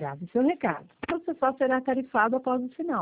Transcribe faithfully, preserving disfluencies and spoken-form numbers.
Grave seu recado. O processual será tarifado após o sinal.